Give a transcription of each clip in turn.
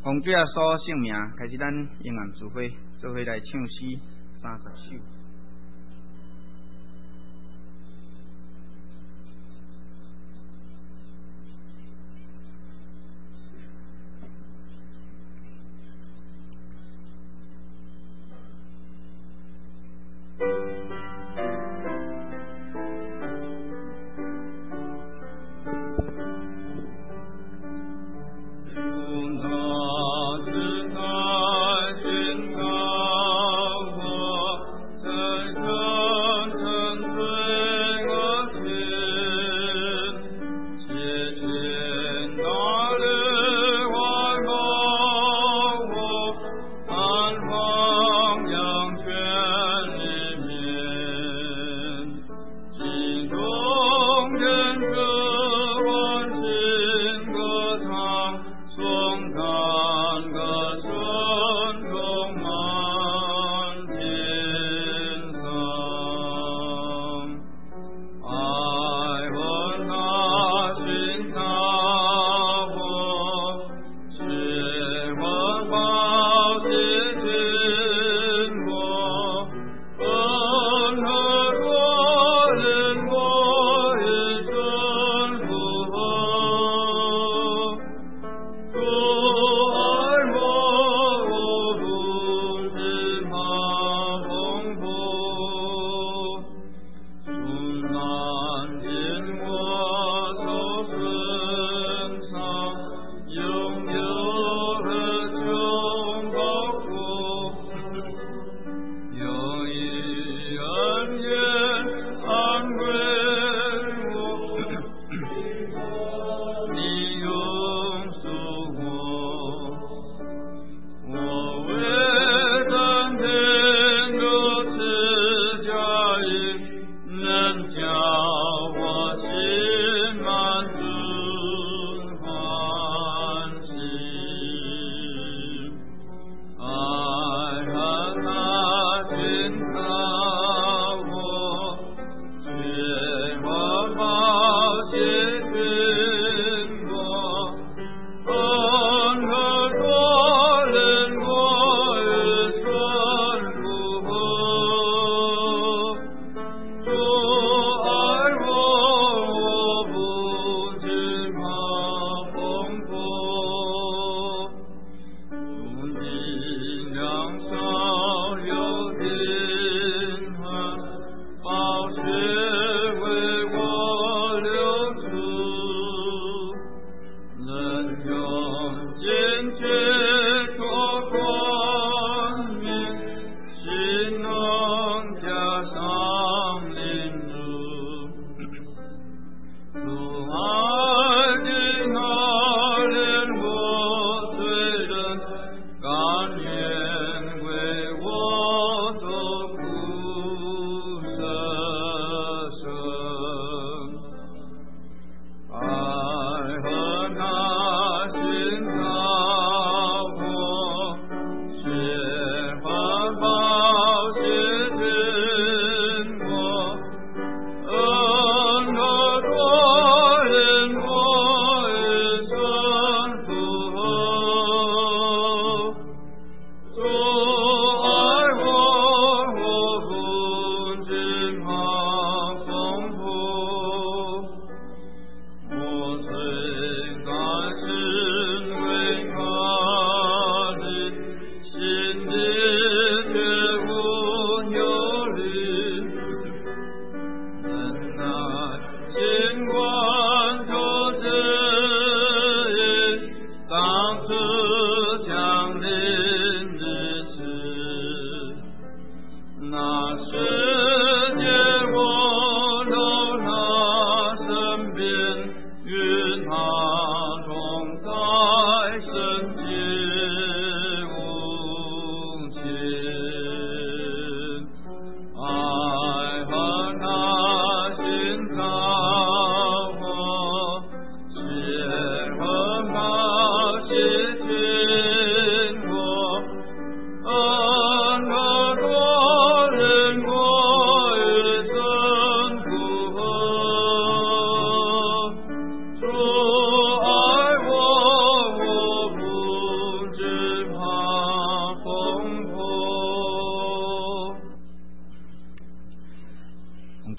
奉主耶稣圣名，开始咱英文聚会，做伙来唱诗30首。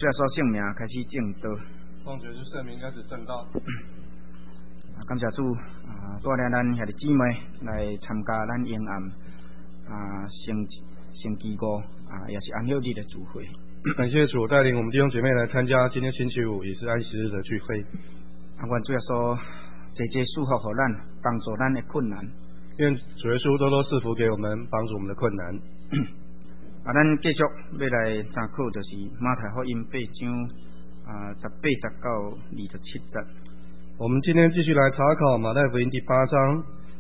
主耶稣圣名开始正道。 奉主耶稣圣名开始正道。 感谢主带领咱兄弟姊妹来参加咱永暗星期五也是安息日的聚会。 感谢主带领我们弟兄姐妹来参加今天星期五也是安息日的聚会。 愿主耶稣多多祝福给咱，帮助咱的困难。 愿主耶稣多多赐福给我们，帮助我们的困难。 咱继续要来查考，就是马太福音8章18到27节。 我们今天继续来查考马太福音第8章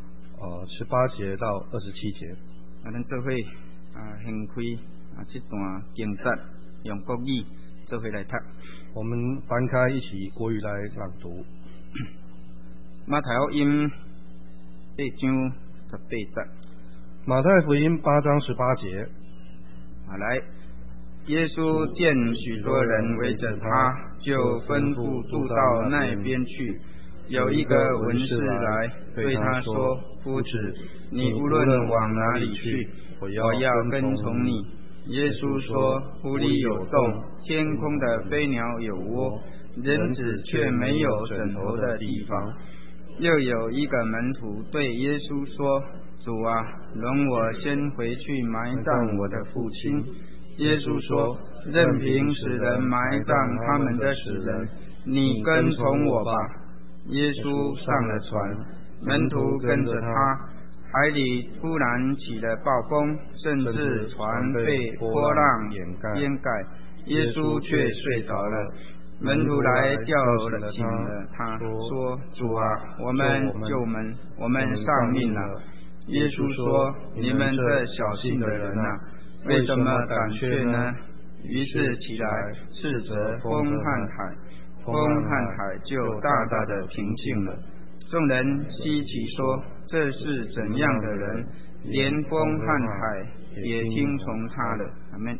18节到27节。 咱做伙先开这段经节，用国语做伙来读。 我们翻开一起国语来朗读。 马太福音8章18节。 马太福音8章18节。 来，耶稣见许多人围着他，就吩咐住到那边去。有一个文士来对他说：“夫子，你无论往哪里去，我要跟从你。”耶稣说：“湖里有洞，天空的飞鸟有窝，人子却没有枕头的地方。”又有一个门徒对耶稣说：“主啊，容我先回去埋葬我的父亲。”耶稣说：“任凭死人埋葬他们的死人，你跟从我吧。”耶稣上了船，门徒跟着他。海里突然起了暴风，甚至船被波浪淹盖。耶稣却睡着了。门徒来叫醒了他，说：“主啊，我们救我们丧命了。”耶稣说：“你们这小信的人啊，为什么胆怯呢？”于是起来斥责风和海，风和海就大大的平静了。众人稀奇说：“这是怎样的人？连风和海也听从他了。”阿们。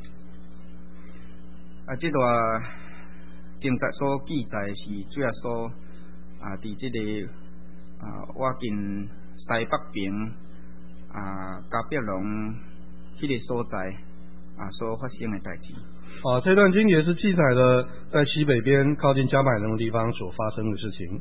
这段经节所记载是主耶稣伫这个我近西北边加百隆这个所在所发生的代志。 这段经节是记载了在西北边靠近加百隆的地方所发生的事情。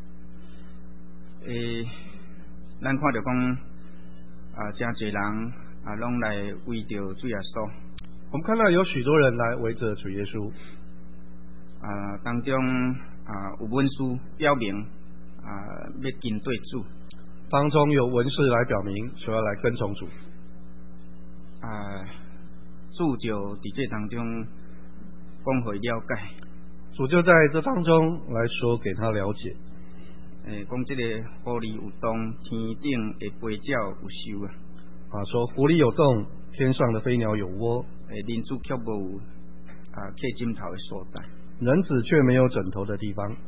咱看到讲真侪人拢来围着主耶稣。 我们看到有许多人来围着主耶稣。当中有文士表明要跟对主。当中有文士来表明说要来跟从主。主就伫这当中讲会了解。主就在这当中来说给他了解。讲这个湖里有洞，天顶的飞鸟有收说湖里有洞，天上的飞鸟有窝。人子却无有客枕头的所在。人子却没有枕头的地方。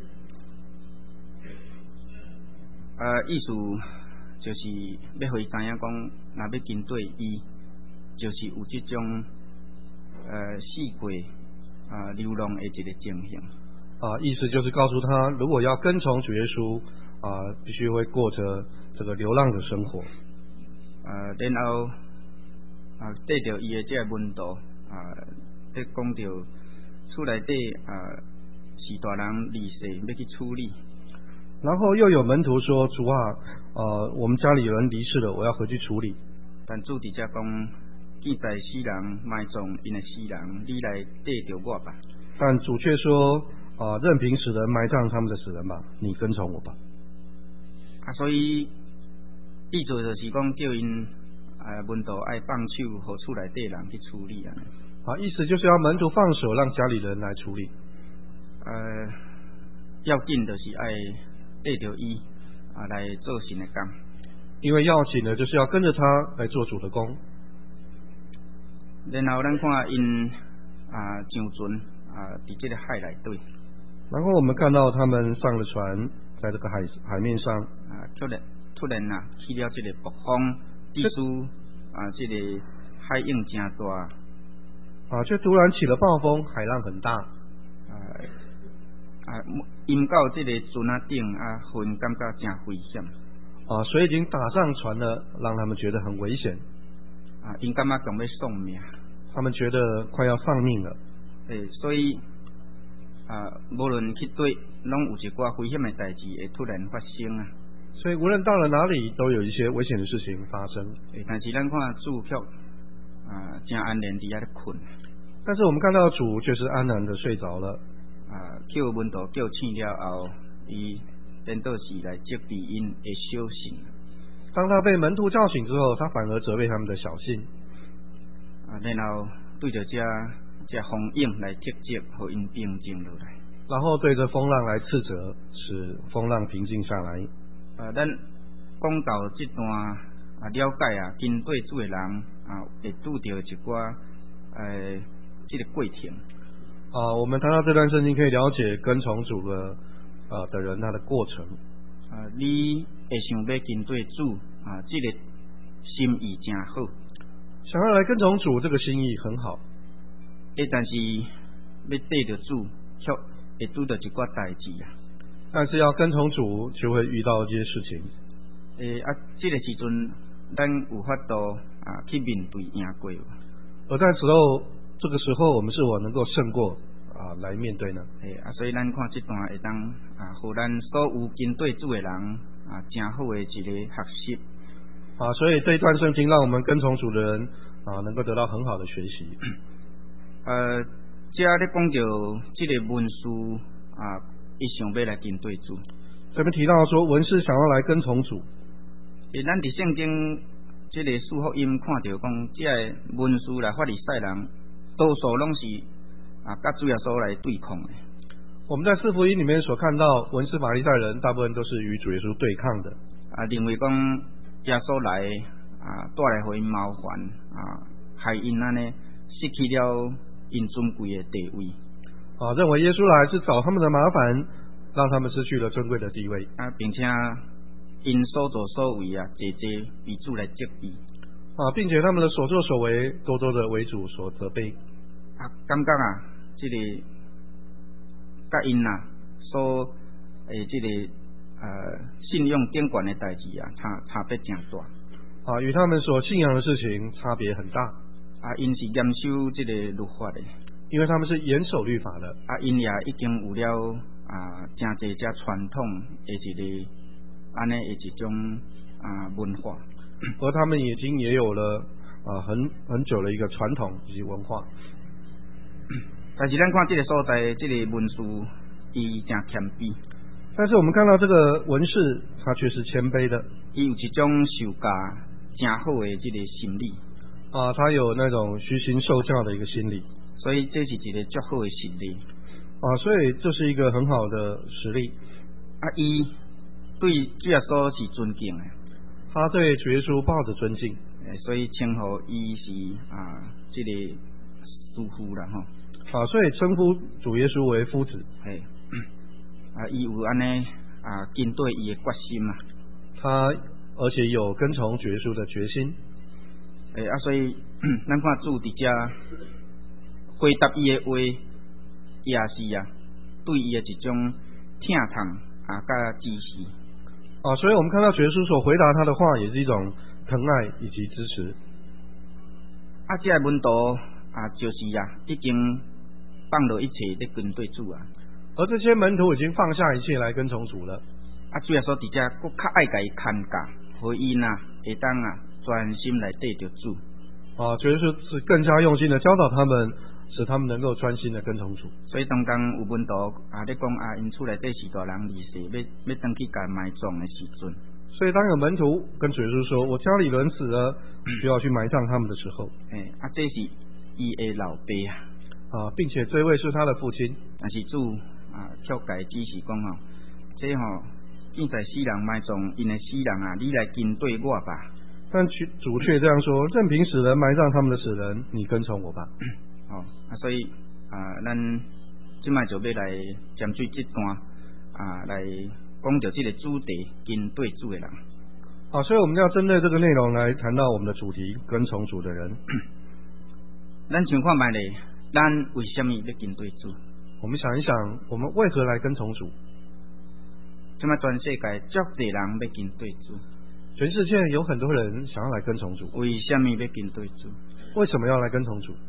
意思就是要互伊知影讲，若要跟对伊，就是有这种四过流浪的一个情形。意思就是告诉他，如果要跟从主耶稣必须会过着这个流浪的生活。然后带着伊的这个门徒在讲到厝内底是大人离世要去处理。然后又有门徒说：“主啊，我们家里有人离世了，我要回去处理。”但主伫遮讲：“记载死人埋葬因的死人，你来带着我吧。”但主却说：“任凭死人埋葬他们的死人吧，你跟从我吧。”所以意思就是讲叫因门徒爱放手，互厝内底人去处理意思就是要门徒放手，让家里人来处理。要紧就是爱带着伊来做神的工，因为要紧的就是要跟着他来做主的工。然后咱看因上船伫这个海内底，然后我们看到他们上了船，在这个海面上突然起了这个暴风，意思这个海涌真大却突然起了暴风，海浪很大。淹到这个船顶云感觉真危险。水已经打上船了，让他们觉得很危险。因感觉讲要送命，他们觉得快要丧命了。 所以无论去对，拢有一寡危险的代志会突然发生啊。 所以无论到了哪里，都有一些危险的事情发生。 但是咱看主却真安然伫遐咧困。 但是我们看到主却是安然的睡着了。 叫门徒叫醒了后，伊颠倒是来责备因的小信。 当他被门徒叫醒之后，他反而责备他们的小信。 然后对着这风影来斥责，互因平静落来。 然后对着风浪来斥责，使风浪平静下来。 咱讲到这段了解跟对主的人会拄到一寡这个过程。 我们谈到这段圣经，可以了解跟从主的人他的过程。 你会想要跟对主这个心意真好。 想要来跟从主，这个心意很好。 但是要对着主，却会拄到一寡代志但是要跟从主，就会遇到这些事情。 这个时阵，咱有法度去面对赢过。 而在这个时候，我们是否能够胜过来面对呢？ 所以咱看这段会当互咱所有跟对主的人真好的一个学习。 所以这一段圣经让我们跟从主的人能够得到很好的学习。 这咧讲到这个文士伊想要来跟对主。 这边提到说文士想要来跟从主。 咱伫圣经这个四福音看到讲，这个文士来法利赛人，多数拢是甲主耶稣来对抗的。 我们在四福音里面所看到，文士法利赛人大部分都是与主耶稣对抗的。 认为讲耶稣来带来互因麻烦害因安尼失去了因尊贵的地位。 认为耶稣来是找他们的麻烦，让他们失去了尊贵的地位。 并且因所作所为节被主来责备。 并且他们的所作所为多多的为主所责备。 感觉这个甲因所这个信用顶悬的代志差别真大。 与他们所信仰的事情差别很大。 因是严守这个律法的。 因为他们是严守律法的。 因也已经有了真侪只传统的一个安尼的一种文化。 而他们已经也有了很久的一个传统以及文化。 但是咱看这个所在，这个文士伊真谦卑。 但是我们看到这个文士，他却是谦卑的。 伊有一种受教真好的这个心理。 他有那种虚心受教的一个心理。 所以这是一个足好的实力。 所以这是一个很好的实力。 伊对主耶稣是尊敬的。 他对主耶稣抱着尊敬。 所以称呼伊是这个师父啦吼。 所以称呼主耶稣为夫子。 伊有安尼跟对伊的决心他而且有跟从主耶稣的决心。 所以咱看主伫遮回答伊的话，也是对伊的一种疼痛甲支持。 所以我们看到主耶稣所回答他的话，也是一种疼爱以及支持。 这个门徒就是已经放落一切在跟对主而这些门徒已经放下一切来跟从主了。 主耶稣伫遮佫较爱甲伊看教，互伊会当专心来对着主。 主耶稣是更加用心的教导他们，使他们能够专心的跟从主。 所以当有门徒咧讲因厝内底是大人离世，要登去甲埋葬的时阵， 所以当有门徒跟主耶稣说我家里人死了，需要去埋葬他们的时候， 这是伊的老爸并且这位是他的父亲。 但是主却甲伊指示讲这现在死人埋葬因的死人你来跟对我吧。 但主却这样说，任凭死人埋葬他们的死人，你跟从我吧。 所以咱现在就要来针对这段来讲到这个主题，跟对主的人。 所以我们要针对这个内容来谈到我们的主题，跟从主的人。 咱想看卖咧，咱为什么要跟对主？ 我们想一想，我们为何来跟从主？ 现在全世界足多人要跟对主。 全世界有很多人想要来跟从主。 为什么要跟对主？ 为什么要来跟从主？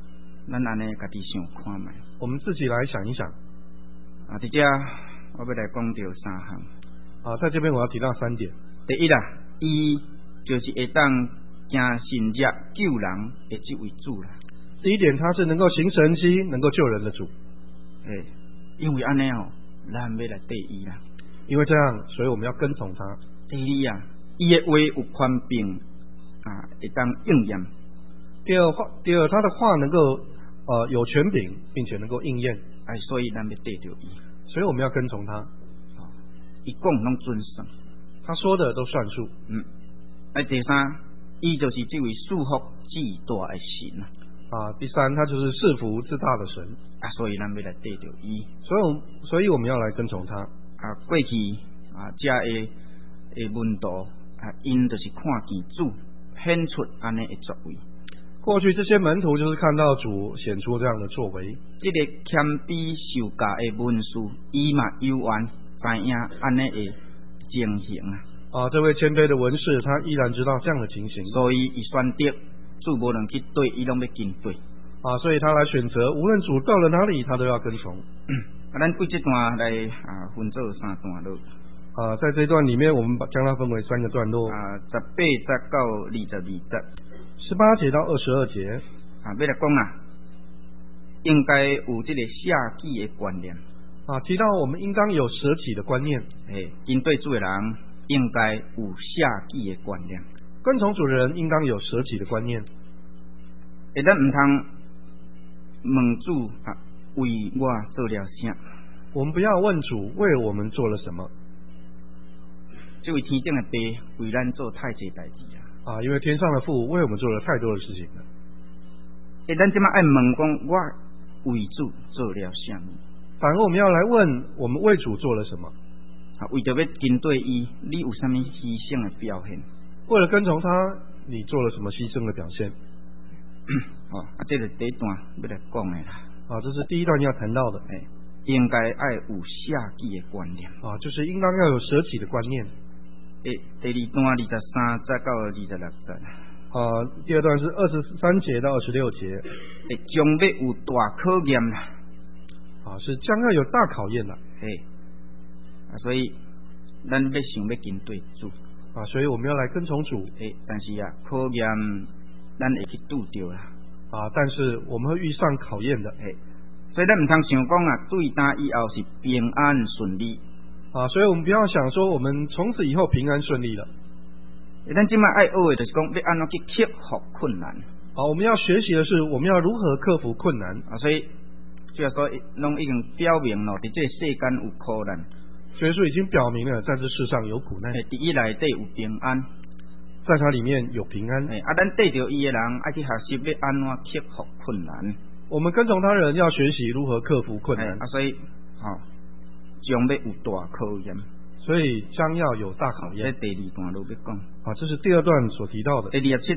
咱安尼家己想看觅。 我们自己来想一想。 伫遮我要来讲到3项。 在这边我要提到3点。 第一啦，伊就是会当行神迹救人的这位主啦。 第一点，他是能够行神迹、能够救人的主。 因为安尼咱要来对伊啦。 因为这样，所以我们要跟从他。 第二啊，伊的话有权柄会当应验。 第二，他的话能够有权柄，并且能够应验。 所以咱要对着伊。 所以我们要跟从他。 伊讲拢准算， 他说的都算数。 第三，伊就是这位赐福至大的神第三，他就是赐福至大的神。 所以咱要来对着伊。 所以我们要来跟从他。 过去这的门徒因就是看见主显出安尼的作为。 过去这些门徒就是看到主显出这样的作为。 这个谦卑受教的文士，伊嘛有缘知影安尼的情形这位谦卑的文士，他依然知道这样的情形， 所以伊选择主无论去对，伊拢要跟对。 所以他来选择，无论主到了哪里，他都要跟从。 咱对这段来分做3段落。 在这一段里面，我们将它分为3个段落。 18节到22节。 18节到22节。 要来讲应该有这个舍己的观念。 提到我们应当有舍己的观念。 跟对主的人应该有舍己的观念。 跟从主的人应当有舍己的观念。 咱唔通问主为我做了啥？ 我们不要问主为我们做了什么。 这位天顶的爸为咱做太济代志因为天上的父为我们做了太多的事情了。 咱即马爱问讲，我为主做了啥？ 反而我们要来问，我们为主做了什么？ 为着要跟对伊，你有啥物牺牲的表现？ 为了跟从他，你做了什么牺牲的表现？ 这是第一段要来讲的啦。 这是第一段要谈到的。 应该爱有舍己的观念。 就是应当要有舍己的观念。 第二段23节到26节。 第二段是23节到26节。 将要有大考验啦。 是将要有大考验啦。 所以咱要想要跟对主。 所以我们要来跟从主。 但是考验咱会去拄着啦。 但是我们会遇上考验的。 所以咱唔通想讲对单以后是平安顺利。 所以我们不要想说我们从此以后平安顺利了。 咱今麦爱学的就是讲要安怎去克服困难。 我们要学习的是我们要如何克服困难。 所以这个拢已经表明了，在这世间有苦难。 所以说已经表明了，在这世上有苦难。 第一内底有平安， 在它里面有平安。 咱对着伊的人爱去学习要安怎克服困难。 我们跟从他人要学习如何克服困难。 所以将要有大考验。 所以将要有大考验。 这第二段落要讲。 这是第二段所提到的。 第27，27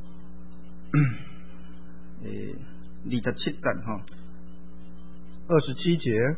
节 27节。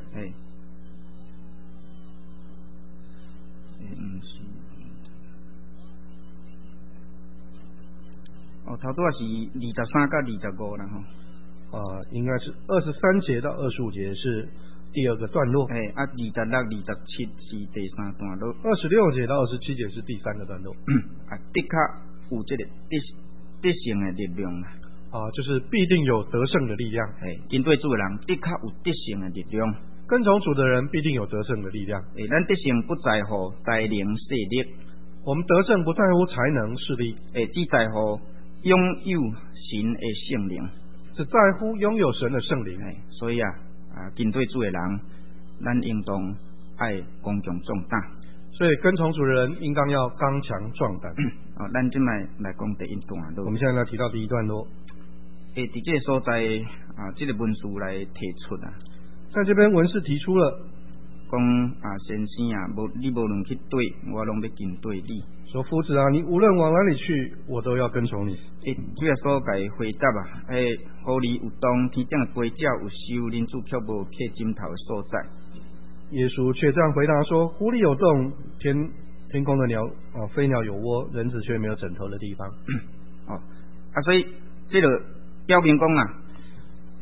头拄是23到25啦应该是23节到25节是第二个段落。 26、27是第3段落。 26节到27节是第3个段落。 的确有这个得胜的力量啦。 就是必定有得胜的力量。 跟对主的人的确有得胜的力量。 跟从主的人必定有得胜的力量。 咱得胜不在乎才能势力。 我们得胜不在乎才能势力。 只在乎拥有神的圣灵。 是在乎拥有神的圣灵。 所以跟对主的人，咱应当爱刚强壮胆。 所以跟从主的人应当要刚强壮胆。 咱今麦来讲第一段落。 我们现在来提到第一段落。 在这个所在这个文书来提出在这边文士提出了讲先生你无论去对我拢要跟对你。 说夫子你无论往哪里去，我都要跟从你。 主耶稣给回答狐狸有洞，天顶的飞鸟有收，人子却无刻枕头的所在。 耶稣却这样回答说：狐狸有洞，天空的飞鸟有窝，人子却没有枕头的地方。 所以这个表明讲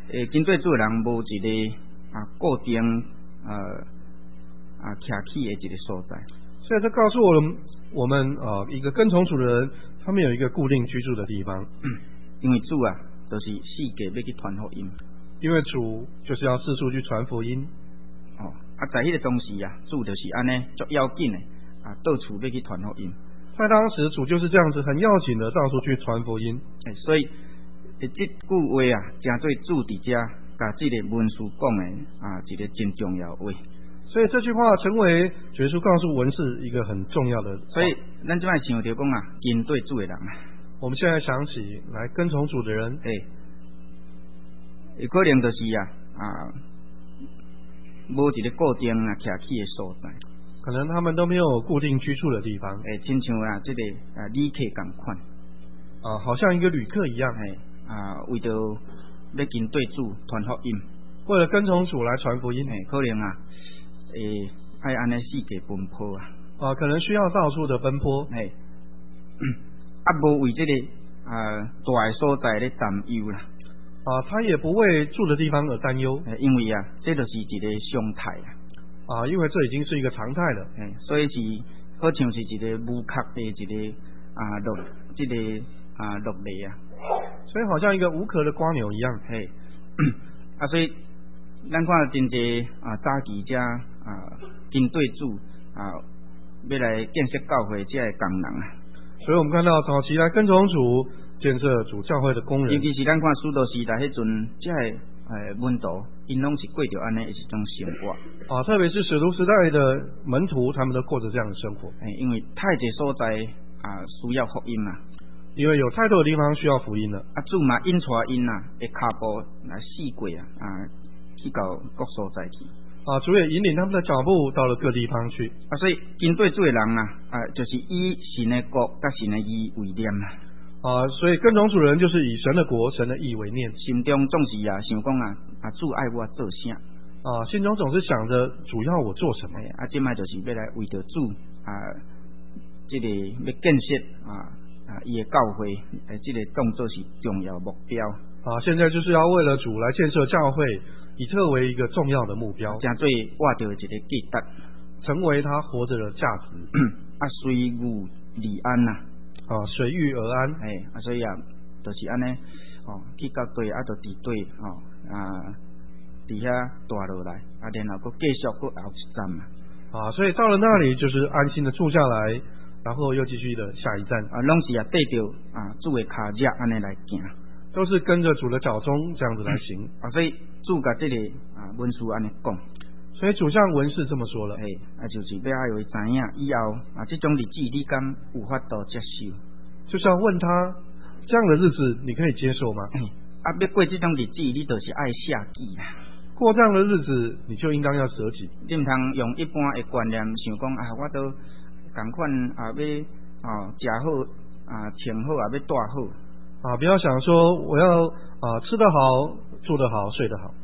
跟对主的人无一个固定徛起的一个所在。 所以这告诉我们一个跟从主的人，他们有一个固定居住的地方。 因为主就是世界要去传福音。 因为主就是要四处去传福音。 在迄个当时主就是安尼足要紧的到处要去传福音。 在当时，主就是这样子很要紧的到处去传福音。 所以这句话真做主伫遮甲这个文书讲的一个真重要的话。 所以这句话成为耶稣告诉文士一个很重要的。 所以咱即摆想到讲跟对主的人我们现在想起来跟从主的人， 可能就是无一个固定徛起的所在。 可能他们都没有固定居住的地方。 亲像这个旅客同款。 好像一个旅客一样。 为着要跟对主传福音， 为了跟从主来传福音， 可能爱安尼世界奔波可能需要到处的奔波。 无为这个大的所在咧担忧啦。 他也不为住的地方而担忧。 因为这就是一个常态因为这已经是一个常态了。 所以是好像是一个无确的一个这个落雷所以好像一个无壳的蜗牛一样。 所以咱看真济早期遮跟对主要来建设教会这个工人所以我们看到早期来跟从主建设主教会的工人， 尤其是咱看使徒时代迄阵，这个门徒因拢是过着安尼一种生活特别是使徒时代的门徒，他们都过着这样的生活。 因为太侪所在需要福音因为有太多的地方需要福音了。 主嘛引带因的脚步来四过去到各所在去。 主也引领他们的脚步到了各地方去。 所以跟对主的人就是以神的国甲神的义为念所以跟从主的人就是以神的国、神的义为念， 心中总是想讲主爱我做啥心中总是想着主要我做什么。 这摆就是要来为着主这个要建设伊的教会这个当作是重要目标现在就是要为了主来建设教会，以特为一个重要的目标， 真做活着一个记得， 成为他活着的价值。 随遇而安随遇而安。 所以就是安尼去到对就伫对伫遐住落来然后继续后一站所以到了那里就是安心的住下来，然后又继续的下一站拢是对着主的脚脚安尼来行， 都是跟着主的脚踪这样子来行所以主甲这个文书安尼讲， 所以主向文士这么说了， 就是要爱知影以后这种日子你敢有法度接受？ 就是要问他这样的日子你可以接受吗？ 要过这种日子，你就是爱舍己过这样的日子，你就应当要舍己。 你唔通用一般的观念想讲我都同款要食好穿好要住好不要想说我要吃得好、住得好、睡得好。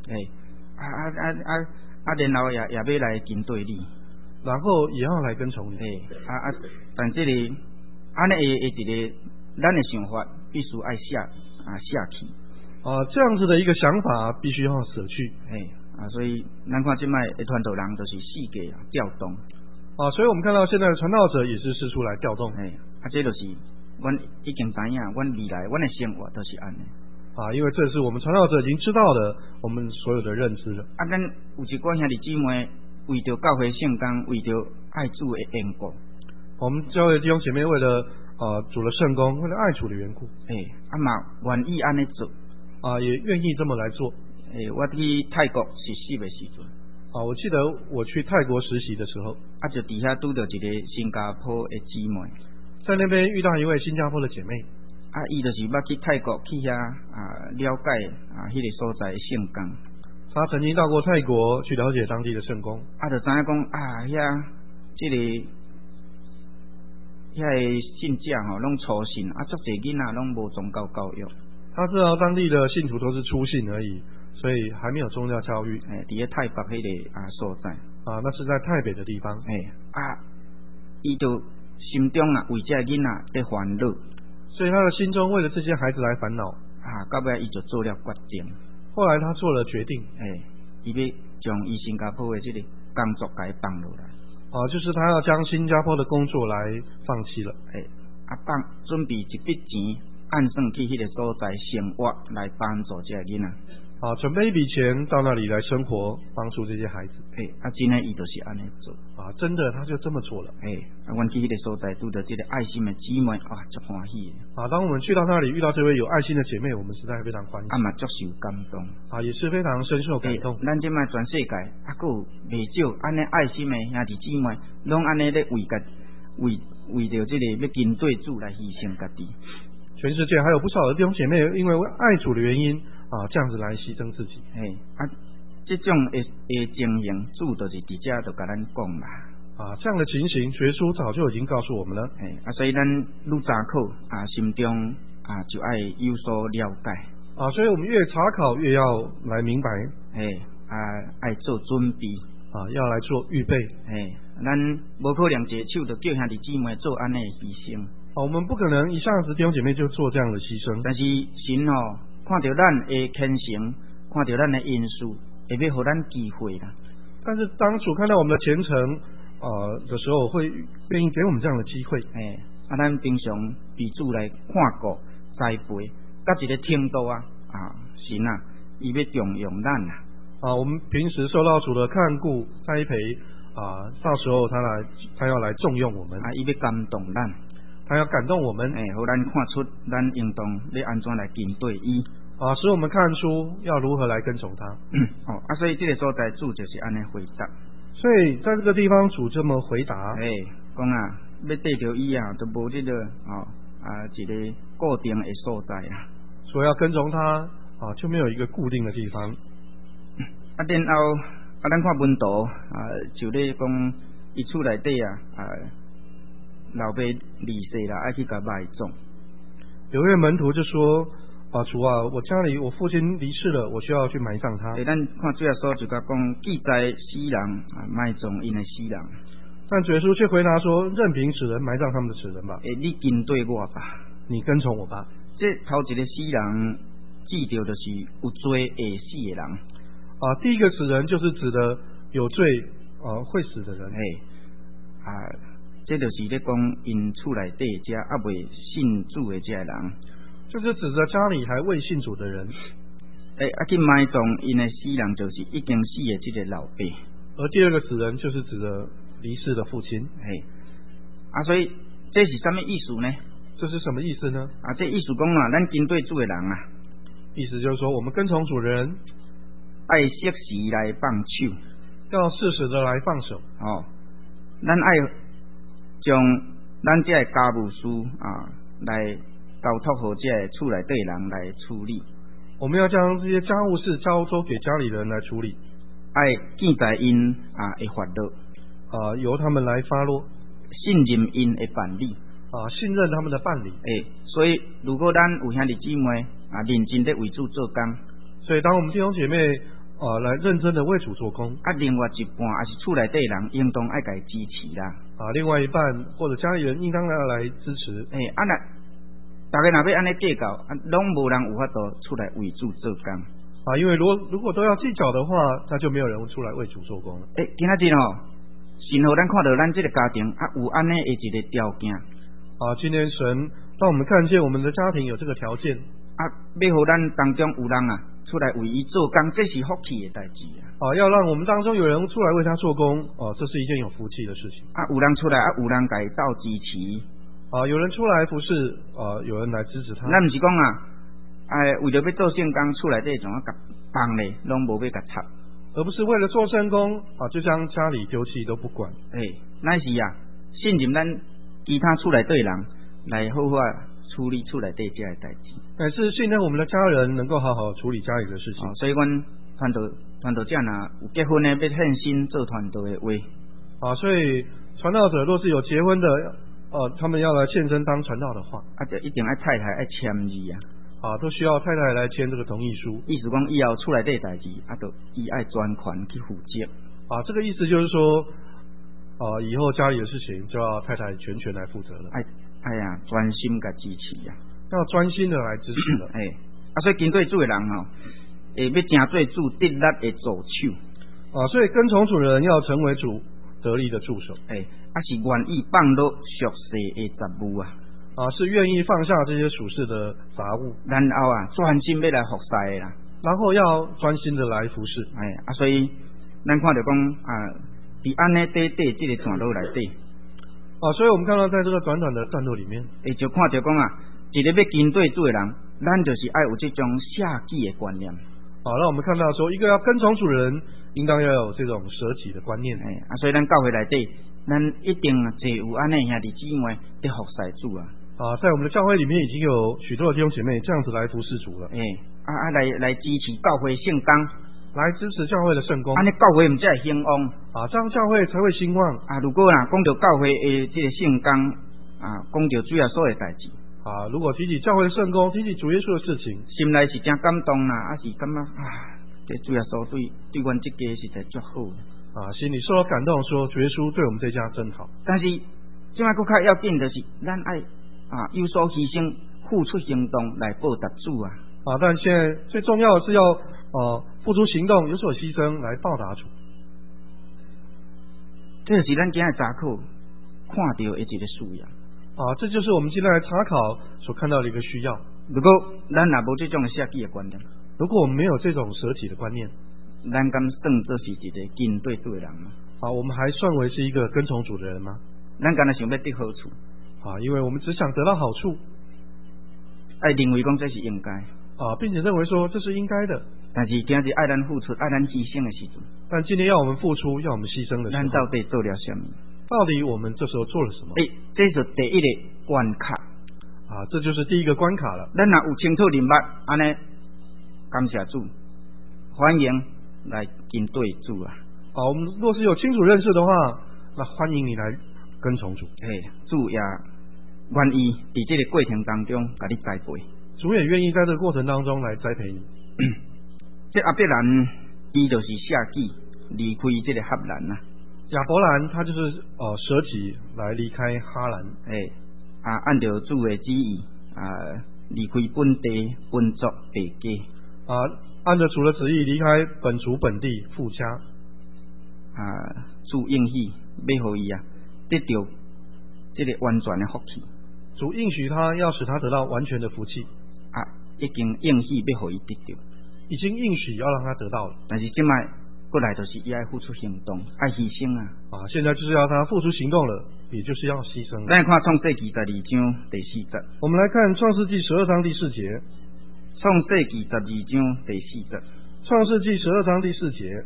然后也要来跟对你， 然后也要来跟从你。 但这里安尼的一个咱的想法，必须爱舍弃。 这样子的一个想法必须要舍去。 所以咱看这摆的传道人就是世界调动。 所以我们看到现在的传道者也是四处来调动。 这就是阮已经知影，阮未来阮的生活都是安尼。 因为这是我们传道者已经知道的，我们所有的认知了。 咱有一寡兄弟姊妹为着教会圣工，为着爱主的缘故， 我们教会弟兄姐妹为了主的圣工，为了爱主的缘故， 嘛愿意安尼做， 也愿意这么来做。 我去泰国实习的时阵， 我记得我去泰国实习的时候， 就底下拄到一个新加坡的姊妹， 在那边遇到一位新加坡的姐妹。 伊就是要去泰国去遐了解迄个所在的圣工。 他曾经到过泰国去了解当地的圣工。 就知影讲遐这个信者拢初信，足侪囡仔拢无宗教教育。 他知道当地的信徒都是初信而已，所以还没有宗教教育。 伫咧泰北迄个所在。 那是在泰北的地方。 伊就心中为这囡仔在烦恼。 所以他的心中为了这些孩子来烦恼到尾伊就做了决定。 后来他做了决定， 伊要将伊新加坡的这个工作给放落来。 就是他要将新加坡的工作来放弃了。 准备一笔钱，按算去迄个所在生活来帮助这个囡仔。 准备一笔钱到那里来生活，帮助这些孩子。 真的伊就是安尼做。 真的他就这么做了。 阮去迄个所在拄到这个爱心的姊妹，足欢喜的。 当我们去到那里遇到这位有爱心的姐妹，我们实在非常欢喜。 嘛足受感动。 也是非常深受感动。 咱即卖全世界还有未少安尼爱心的兄弟姊妹，拢安尼咧为着这个要跟对主来牺牲家己。 全世界还有不少的弟兄姐妹，因为爱主的原因这样子来牺牲自己。 这种的情形，主就是直接就甲咱讲啦。 这样的情形，耶稣早就已经告诉我们了。 所以咱愈查考心中就爱有所了解。 所以我们越查考越要来明白。 爱做准备。 要来做预备。 咱无可能一手就叫兄弟姊妹做安尼的牺牲。 我们不可能一下子弟兄姐妹就做这样的牺牲。 但是神看到咱的虔诚，看到咱的因素，会要给咱机会啦。 但是当主看到我们的虔诚的时候，会愿意给我们这样的机会。 咱平常被主来看顾、栽培，到一个程度神伊要重用咱啦。 我们平时受到主的看顾、栽培到时候他要来重用我们。 伊要感动咱。 他要感动我们， 互咱看出咱应当要安怎来跟对伊， 使我们看出要如何来跟从他。 所以这个所在主就是安尼回答。 所以在这个地方主这么回答， 讲要得到伊都无这个一个固定的所在说要跟从他就没有一个固定的地方。 然后咱看文图就咧讲伊厝内底老爸离世了，爱去甲埋葬。 有位门徒就说：主我家里我父亲离世了，我需要去埋葬他。 咱看最后说就讲记载死人埋葬因的死人。 但耶稣却回答说：任凭死人埋葬他们的死人吧。 你跟对我吧， 你跟从我吧。 这头一个死人记着就是有罪会死的人。 第一个死人就是指的有罪会死的人。 这就是咧讲因厝内底遮未信主的这人， 就是指着家里还未信主的人。 去埋葬因的死人，就是已经死的这个老爸。 而第二个死人就是指着离世的父亲。 所以这是什么意思呢？ 这是什么意思呢？ 这意思讲咱跟对主的人意思就是说我们跟从主的人， 爱适时来放手， 要适时的来放手。 咱爱将咱这个家务事来交托给这个厝内底人来处理。 我们要将这些家务事交托给家里人来处理。 爱记在因的法律， 由他们来发落， 信任因的办理， 信任他们的办理。 所以如果咱有兄弟姊妹认真的为主做工， 所以当我们弟兄姐妹来认真的为主做工， 另外一半也是厝内底人应当爱给支持啦。 另外一半或者家里人应当要来支持。 大家若要安尼计较，拢无人有法度出来为主做工。 因为如果都要计较的话，那就没有人出来为主做工了。 今仔日神让咱看到咱这个家庭有安尼的一个条件。 今天神让我们看见我们的家庭有这个条件。 要互咱当中有人出来为伊做工，这是福气的代志要让我们当中有人出来为他做工，这是一件有福气的事情。 有人出来有人给到支持。 有人出来服侍，有人来支持他。 咱不是讲为了要做圣工，厝内底怎甲放咧，拢无要甲插， 而不是为了做圣工就将家里丢弃都不管。 乃是信任咱其他厝内底人来好好处理厝内底这个代志。 乃是信任我们的家人能够好好处理家里的事情。 所以阮传道者有结婚的要献心做传道的话。 所以传道者若是有结婚的，他们要来献身当传道的话， 就一定爱太太爱签字都需要太太来签这个同意书。 意思讲以后厝内底代志就伊爱专权去负责。 这个意思就是说以后家里的事情就要太太全权来负责了。 专心甲支持要专心的来支持了。 所以跟对主的人要成做主得力的助手。 所以跟从主的人要成为主得力的助手。 是愿意放落俗世的杂物啊。 是愿意放下这些属世的杂物， 然后专心要来服侍的啦。 然后要专心的来服侍。 所以咱看到讲伫安尼短这个段落内底。 所以我们看到在这个短短的段落里面， 就看到讲一个要跟对主的人，咱就是爱有这种舍己的观念。 让我们看到说，一个要跟从主的人，应当要有这种舍己的观念。 所以咱教会内底，咱一定就有安尼兄弟姊妹在服侍主啊。 在我们的教会里面，已经有许多的弟兄姐妹这样子来服侍主了。 来支持教会圣工， 来支持教会的圣工。 安尼教会唔才会兴旺这样教会才会兴旺。 如果讲到教会的这个圣工讲到主耶稣的代志如果提起教会的圣工，提起主耶稣的事情， 心内是真感动啦，是感觉这主耶稣对阮这家实在足好心里受到感动，说主耶稣对我们这家真好。 但是这摆更较要紧的是，咱爱有所牺牲，付出行动来报答主但现在最重要的是要付出行动，有所牺牲来报答主。 这就是咱今日查考看到的一个需要这就是我们今天来查考所看到的一个需要。 如果咱若无这种舍己的观念， 如果我们没有这种舍己的观念， 咱敢算作是一个跟对主的人吗？ 我们还算为是一个跟从主的人吗？ 咱敢若想要得好处因为我们只想得到好处， 认为讲这是应该并且认为说这是应该的。 但是今日爱咱付出、爱咱牺牲的时阵， 但今天要我们付出、要我们牺牲的时候， 咱到底做了什么？ 到底我们这时候做了什么？ 这是第一个关卡这就是第一个关卡了。 咱若有清楚明白，安尼感谢主，欢迎来跟对主我们若是有清楚认识的话，那欢迎你来跟从主。 主也愿意在这个过程当中给你栽培， 主也愿意在这个过程当中来栽培你。 这亚伯兰伊就是舍己离开这个哈兰亚伯兰他就是舍己来离开哈兰。 按照主的旨意离开本地本族地家按照主的旨意离开本族本地父家主应许要互伊得到这个完全的福气。 主应许他要使他得到完全的福气已经应许要互伊得到， 已经应许要让他得到了。 但是现在过来就是伊爱付出行动，爱牺牲现在就是要他付出行动了，也就是要牺牲了。 咱看创世记12章第4节， 我们来看创世纪12章第4节。 创世记12章第4节， 创世纪12章第4节。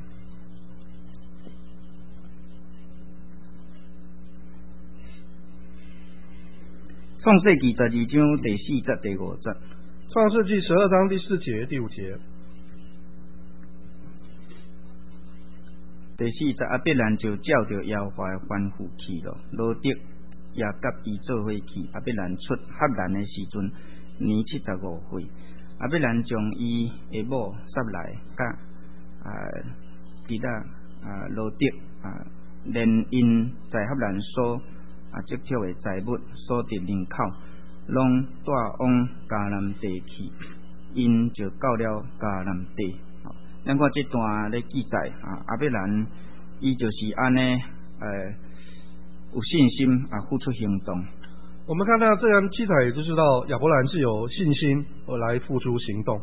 创世纪12章第4节第5节。 创世纪12章第4节第5节。 第4节，亚伯兰就照着耶和华的吩咐去了，罗得也甲伊做伙去。亚伯兰出哈兰的时阵年75岁，亚伯兰将伊的某杀来，甲基拉罗得连因在哈兰所积蓄的财物所得人口，拢带往迦南地去，因就到了迦南地。咱看这段咧记载亚伯兰伊就是安尼有信心付出行动。 我们看到这样记载，也就知道亚伯兰是有信心而来付出行动。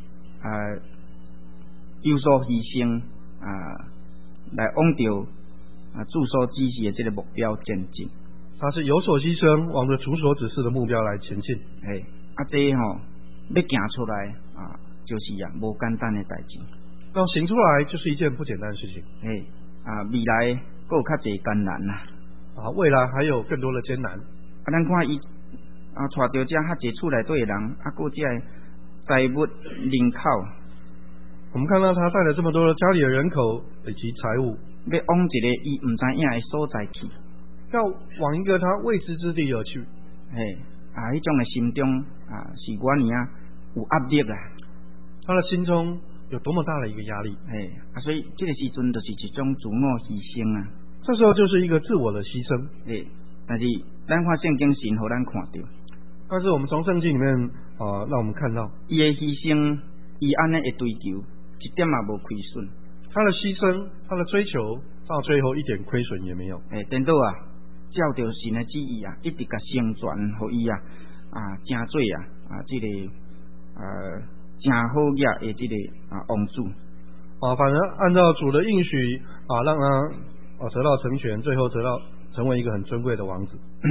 有所牺牲来往着主所指示的这个目标前进。 他是有所牺牲，往着主所指示的目标来前进。 这要行出来就是无简单的代志。 要行出来就是一件不简单的事情。 未来还有较侪艰难未来还有更多的艰难。 咱看伊带着这较侪厝内底的人，还有这财物人口。 我们看到他带了这么多的家里的人口以及财物， 要往一个伊唔知影的所在去， 要往一个他未知之地而去。 迄种的心中是我呢有压力他的心中有多么大的一个压力。 所以这个时阵就是一种自我牺牲这时候就是一个自我的牺牲。 但是咱看圣经神互咱看到， 但是我们从圣经里面让我们看到伊的牺牲伊安尼的追求一点也无亏损。 他的牺牲，他的追求，到最后一点亏损也没有。 颠倒啊，照着神的旨意啊，一直甲成全，互伊啊真做这个真好业的这个王子。 反而按照主的应许让他得到成全，最后成为一个很尊贵的王子。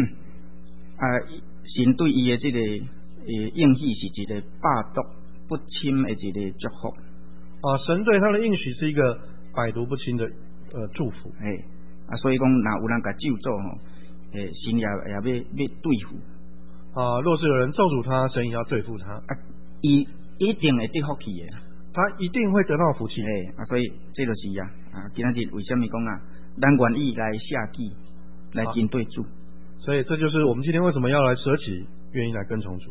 神对伊的这个应许是一个百毒不侵的一个祝福。 神对他的应许是一个百毒不侵的祝福。 所以讲，若有人甲咒诅吼，神也要对付。 若是有人咒诅他，神也要对付他。 伊一定会得福气的。 他一定会得到福气。 所以这就是今仔日为什么讲咱愿意来下祭，来跟对主。 所以这就是我们今天为什么要来舍己，愿意来跟从主。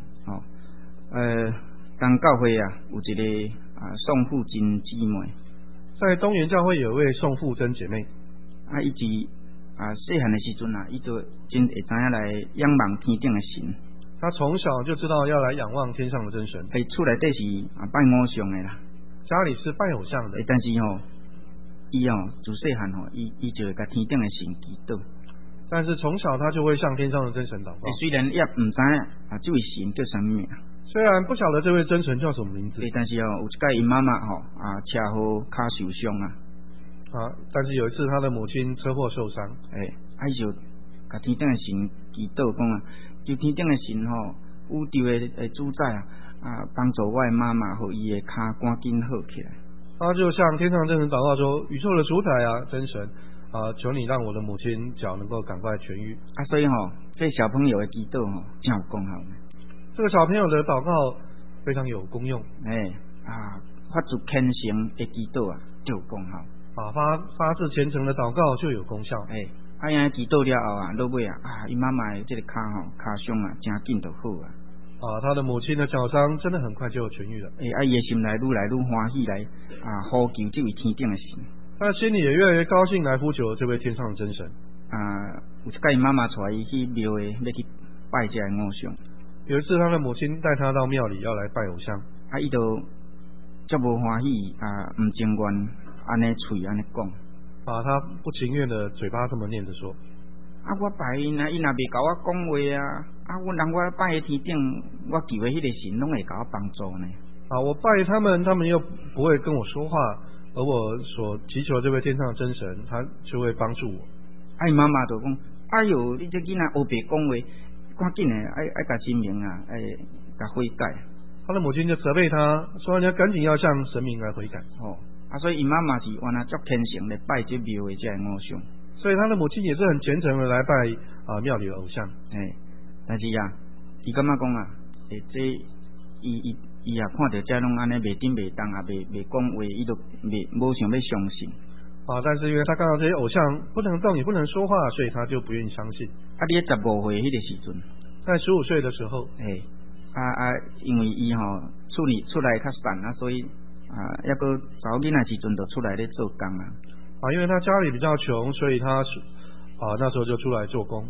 当教会有一个宋富珍姊妹， 在东园教会有一位宋富珍姐妹。 伊是细汉的时阵伊就真会知影来仰望天顶的神。 她从小就知道要来仰望天上的真神。 厝内底是拜偶像的啦， 家里是拜偶像的。 但是伊自细汉伊就会甲天顶的神祈祷。 但是从小他就会向天上的真神祷告。 虽然也唔知这位神叫什么名。 虽然不晓得这位真神叫什么名字。 但是有一届因妈妈车祸脚受伤但是有一次他的母亲车祸受伤。 伊就甲天顶的神祈祷讲求天顶的神宇宙的主宰帮助我的妈妈，互伊的脚赶紧好起来。 他就向天上真神祷告说：宇宙的主宰真神求你让我的母亲脚能够赶快痊愈。 所以这小朋友的祈祷真有功效。 这个小朋友的祷告非常有功用。 发自虔诚的祈祷就有功效。 发自虔诚的祷告就有功效。 安尼祈祷了后落尾伊妈妈的这个脚伤真紧就好他的母亲的脚伤真的很快就痊愈了。 伊的心来愈来愈欢喜来呼求这位天顶的神。 他的心里也越来越高兴来呼求这位天上的真神。 有一届妈妈带伊去庙会要去拜这偶像。 有一次他的母亲带他到庙里要来拜偶像。 伊就足无欢喜唔情愿安尼嘴安尼讲。 他不情愿的嘴巴这么念着说。 我拜因伊若袂甲我讲话我人我拜天顶，我求的迄个神拢会甲我帮助呢。 我拜他们又不会跟我说话，而我所祈求这位天上的真神，他就会帮助我。 伊妈妈就讲：哎哟，你这囡仔学白讲话，赶紧的爱甲神明甲悔改。 他的母亲就责备他说：你要赶紧要向神明来悔改。 所以伊妈妈是原来足虔诚的拜这庙的这偶像。 所以他的母亲也是很虔诚的来拜庙里的偶像。 但是伊感觉讲这伊看到这拢安尼袂顶袂当袂讲话，伊就无想要相信。 但是因为他看到这些偶像不能动也不能说话，所以他就不愿意相信。 你15岁迄个时阵， 在15岁的时候， 因为伊出来较散所以抑个查某囡仔时阵就出来咧做工因为他家里比较穷，所以他那时候就出来做工。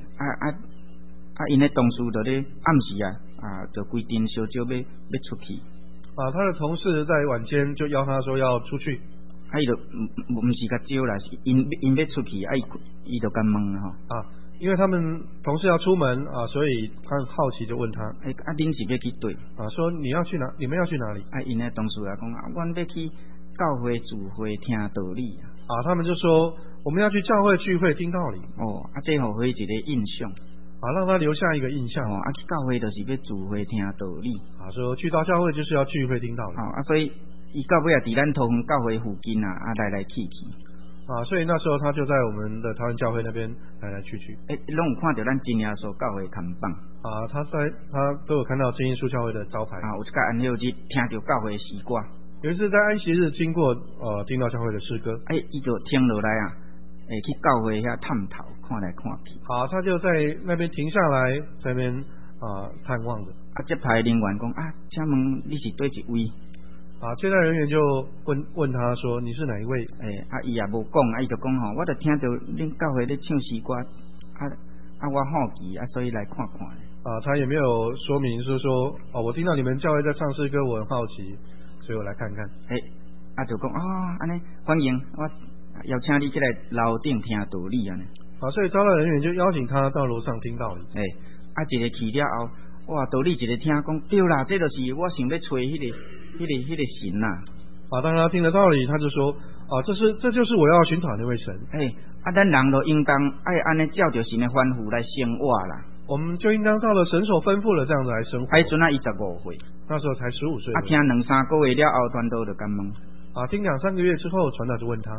因咧同事就咧暗时就规定小少要出去。 他的同事在晚间就邀他说要出去。 伊就唔是甲招啦，是因要出去，伊就甲问因为他们同事要出门所以他很好奇就问他： 恁是要去对？ 说你要去哪？你们要去哪里？ 因咧同事讲阮要去教会聚会听道理。 他们就说我们要去教会聚会听道理。 这互会一个印象。 让他留下一个印象。 去教会就是要聚会听道理。 说去到教会就是要聚会听道理。 所以伊到尾伫咱桃园教会附近来去。 所以那时候他就在我们的桃园教会那边来去。 拢有看到咱真耶稣教会看板。 他都有看到真耶稣教会的招牌。 有一个安息日听到教会的诗歌。 有一次在安息日经过听到教会的诗歌。 伊就停落来去教会遐探头看来看去。 他就在那边停下来，在那边探望着。 接待人员讲请问你是对一位？ 接待人员就问他说你是哪一位？ 伊也无讲，伊就讲我就听到恁教会咧唱诗歌，我好奇所以来看看。 他也没有说明说我听到你们教会在唱诗歌，我很好奇，所以我来看看。 就讲安尼欢迎我邀请你起来楼顶听道理安尼。 所以招待人员就邀请他到楼上听道理。 一个去了后，哇，道理一个听讲对啦，这就是我想要找迄个神呐。 当他听了道理，他就说这就是我要寻找那位神。 咱人就应当爱安尼照着神的吩咐来生活啦。 我们就应当照了神所吩咐的这样子来生活。 迄阵伊15岁， 那时候才15岁。 听2-3个月了后，传道就敢问。 听2-3个月之后，传道就问他：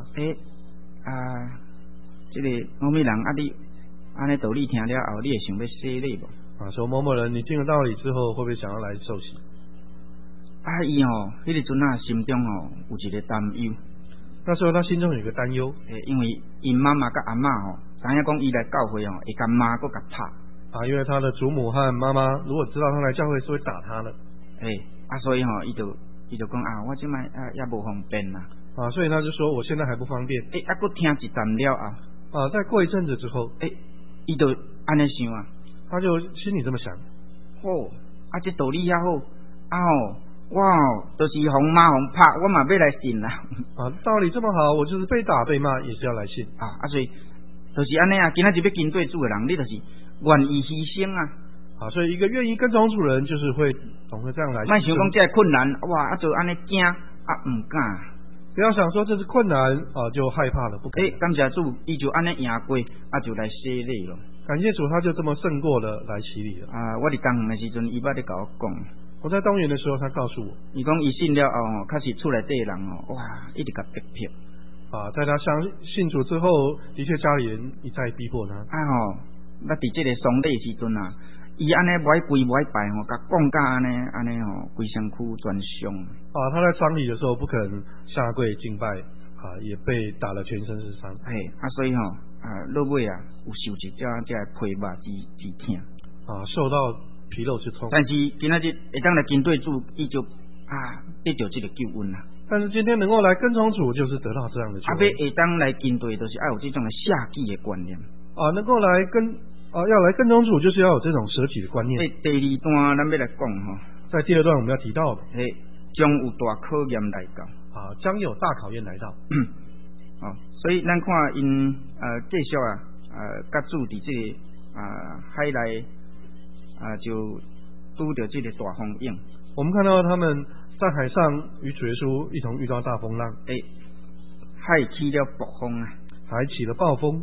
这个某某人你安尼道理听了后，你会想要洗礼无？ 说某某人，你听了道理之后，会不会想要来受洗？ 伊迄个阵心中有一个担忧。 那时候他心中有一个担忧， 因为因妈妈甲阿嬷知影讲伊来教会会甲骂佮甲拍。 因为他的祖母和妈妈如果知道他来教会是会打他的。 所以伊就讲我即摆也无方便啦。 所以他就说我现在还不方便。 佮听一站了后。 再过一阵子之后， 伊就安尼想他就心里这么想。 这道理也好哇，就是红骂红拍，我嘛要来信啦。 道理这么好，我就是被打被骂也是要来信。 所以就是安尼今仔日要跟对主的人，你就是愿意牺牲所以一个愿意跟从主人，就是会总会这样来。 莫想讲这困难，哇，就安尼惊唔敢。 不要想说这是困难就害怕了，不可能。 感谢主，伊就安尼赢过，就来洗礼了。 感谢主，他就这么胜过了，来洗礼了。 我伫东园的时阵，伊捌咧甲我讲。 我在东园的时候，他告诉我， 伊讲伊信了后，确实厝内底人哇，一直甲逼迫。 在他信主之后，的确家里人一再逼迫他。 那伫这个丧礼时阵伊安尼歪跪歪拜甲讲甲安尼规身躯全伤。 他在丧礼的时候不肯下跪敬拜也被打了全身是伤。 所以落尾有受一这皮肉之痛。 受到皮肉之痛。 但是今仔日会当来跟对主，伊就得到这个救恩啦。 但是今天能够来跟从主，就是得到这样的救恩。 会当来跟对，就是要有这种的下祭的观念。 能够来要来跟从主，就是要有这种舍己的观念。 第二段咱要来讲在第二段我们要提到的， 将有大考验来到。 将有大考验来到。 所以咱看因继续甲主伫这个海内就拄着这个大风影。 我们看到他们在海上与主耶稣一同遇到大风浪。 海起了暴风海起了暴风。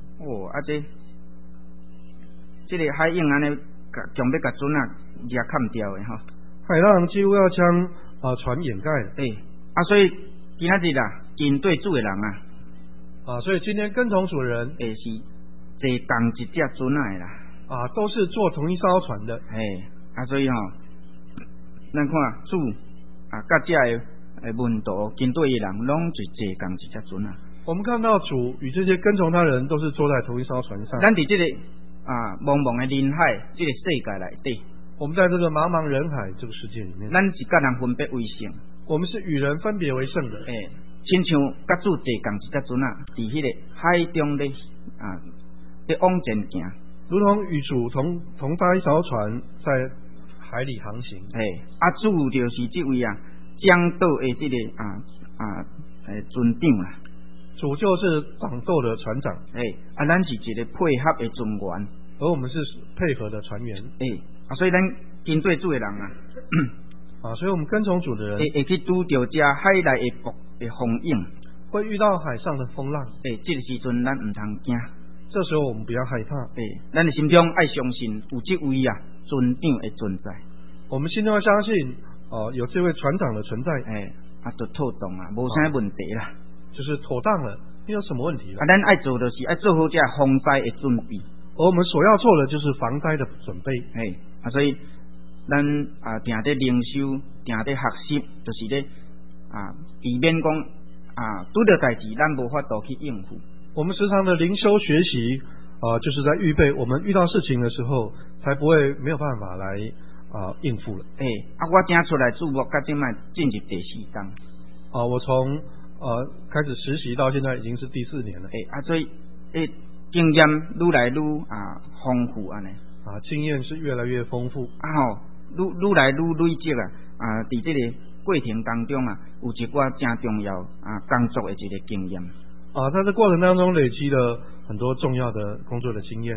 这个海影安尼强要甲船抓砍掉的海浪几乎要将船掩盖了。 所以今仔日跟对主的人所以今天跟从主的人是坐同一只船的啦。 都是坐同一艘船的。 所以咱看主甲这个门徒跟对的人，拢是坐同一只船我们看到主与这些跟从他人都是坐在同一艘船上。 咱伫这个茫茫的人海，这个世界内底， 我们在这个茫茫人海这个世界里面， 咱是甲人分别为圣。 我们是与人分别为圣的。 亲像甲主坐同一只船伫迄个海中咧咧往前行， 如同与主同搭一艘船在海里航行。 主就是这位掌舵的这个船长啦。 主就是掌舵的船长。 咱是一个配合的船员， 而我们是配合的船员。 所以咱跟对主的人所以我们跟从主的人会去拄着这海内的风影， 会遇到海上的风浪。 这个时阵咱唔通惊， 这时候我们不要害怕。 咱的心中爱相信有这位船长的存在。 我们心中要相信有这位船长的存在。 就妥当无啥问题啦。 就是妥当了，没有什么问题了。 咱爱做的是爱做好这防灾的准备。 而我们所要做的就是防灾的准备。 所以咱定在灵修，定在学习，就是咧以免讲拄着代志，咱无法度去应付。 我们时常的灵修学习就是在预备我们遇到事情的时候，才不会没有办法来应付了。 我听出来主播甲即摆进入第4天。 我从开始实习到现在已经是第4年了。 所以经验愈来愈丰富安尼。 经验是越来越丰富愈来愈累积伫这个过程当中有一寡真重要工作的一个经验在这过程当中累积了很多重要的工作的经验。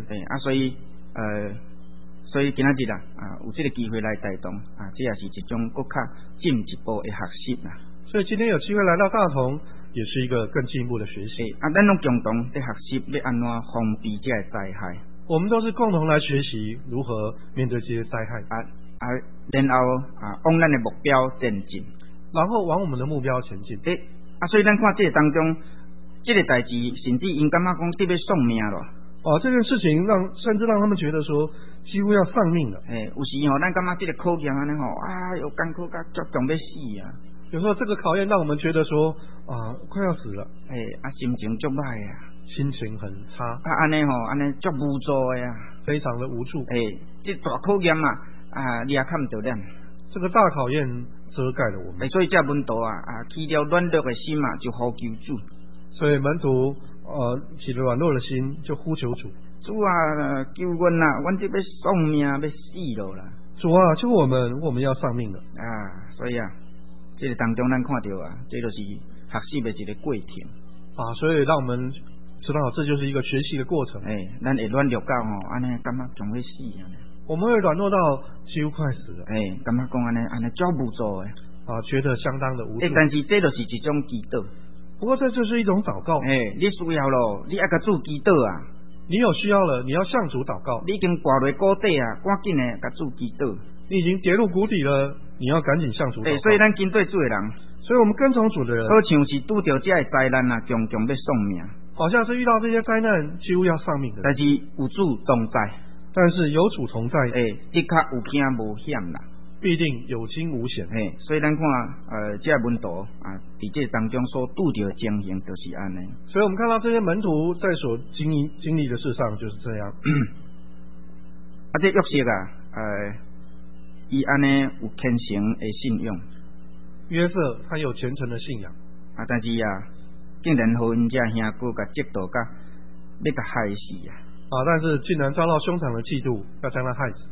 所以今仔日有这个机会来带动这也是一种更加进一步的学习所以今天有机会来到大同，也是一个更进一步的学习。 咱拢共同在学习要安怎防避这个灾害。 我们都是共同来学习如何面对这些灾害然后往咱的目标前进， 然后往我们的目标前进。 所以咱看这个当中，这个代志甚至因感觉讲得要送命了。 这件事情甚至让他们觉得说几乎要丧命了。 有时咱感觉这个考验安尼有艰苦到足强要死有时候这个考验让我们觉得说快要死了。 心情足歹心情很差。 安尼足无助的非常的无助。 这大考验你也看唔到咱。 这个大考验遮盖了我们。 所以这门徒起了软弱的心就呼求主。 所以门徒起了软弱的心，就呼求主。 主救阮阮这要丧命要死了啦！ 主救我们要丧命了所以这个当中咱看到这就是学习的一个过程所以让我们知道这就是一个学习的过程。 咱会软弱到安尼感觉总会死我们会软弱到几乎快死了。 感觉讲安尼足无助的觉得相当的无助。 但是这就是一种祈祷。 不过这就是一种祷告。 你需要咯，你要甲主祈祷你有需要了，你要向主祷告。 你已经跌落谷底赶紧的甲主祈祷。 你已经跌入谷底了，你要赶紧向主祷告。 所以咱跟对主的人， 所以我们跟从主的人， 好像是拄到这个灾难强强要丧命， 好像是遇到这些灾难几乎要丧命的。 但是有主同在， 但是有主同在， 的确有惊无险啦。 必定有惊无险。 所以咱看这门徒伫这当中所拄到的情形就是安尼。 所以我们看到这些门徒在所经历的事上就是这样。 这约瑟伊安尼有虔诚的信仰。 约瑟他有虔诚的信仰但是竟然互因这兄哥甲嫉妒甲要甲害死但是竟然遭到兄长的嫉妒，要将他害死。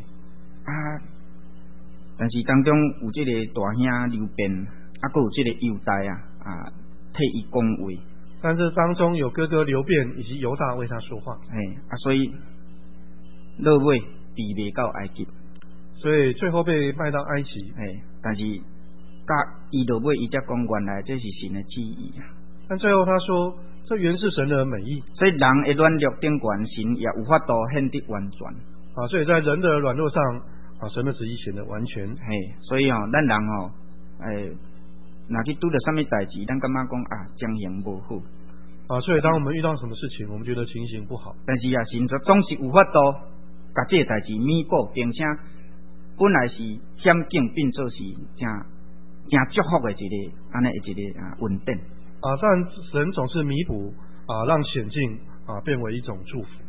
但是当中有这个大兄刘辩，还有这个犹大替伊讲话。 但是当中有哥哥刘辩以及犹大为他说话。 所以落尾被卖到埃及。 所以最后被卖到埃及。 但是伊落尾伊才讲，原来这是神的旨意但最后他说，这原是神的美意。 所以人的软弱顶悬，神也有法度显得完全。 所以在人的软弱上，神的旨意显得完全。 所以咱人若去拄着什么代志，咱感觉讲情形无好。 所以当我们遇到什么事情，我们觉得情形不好， 但是神总是有法度把这个代志弥补，并且本来是险境变作是真祝福的一个安尼一个稳定。 但神总是弥补让险境变为一种祝福。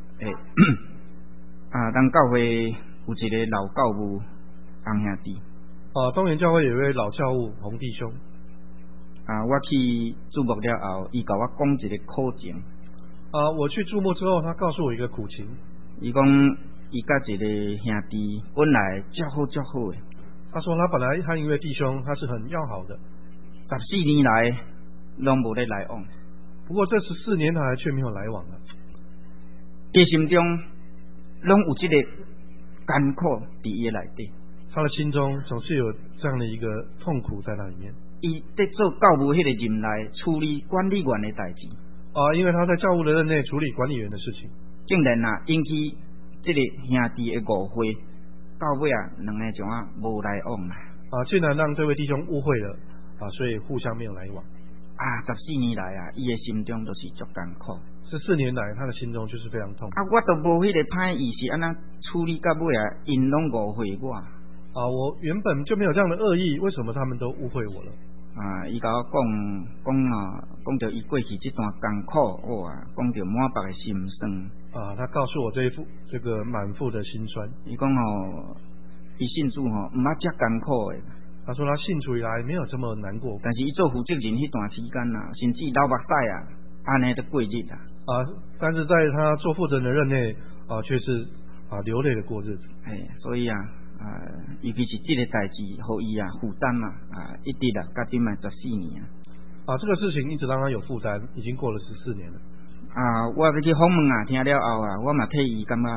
当教会有一个老教务洪兄弟。 东园教会有一位老教务洪弟兄。 我去注目了后，伊甲我讲一个苦情。 我去注目之后，他告诉我一个苦情。 伊讲伊甲一个兄弟本来足好的。 他说他本来和一位弟兄他是很要好的 ，14年来拢无咧来往。 不过这14年来却没有来往了。 伊心中拢有这个艰苦伫伊内底。 他的心中总是有这样的一个痛苦在那里面。 伊在做教务迄个任内处理管理员的代志。 因为他在教务的任内处理管理员的事情， 竟然引起这个兄弟的误会，到尾两个种无来往啦。 竟然让这位弟兄误会了所以互相没有来往。 14年来伊的心中都是足艰苦。 14年来他的心中就是非常痛。 我都无迄个歹意是安那处理到尾因拢误会我。 我原本就没有这样的恶意，为什么他们都误会我了？ 伊甲我讲到伊过去这段艰苦，讲到满腹的心酸。 他告诉我这个满腹的心酸。 伊讲伊信主唔捌遮艰苦的。 他说他信主以来没有这么难过。 但是伊做负责人迄段时间甚至流目屎安尼都过日但是在他做负责人的任内却是流泪的过日子。 所以尤其是这个代志，互伊负担一直到今嘛14年这个事情一直让他有负担，已经过了14年了。 我要去访问听了后我嘛替伊感觉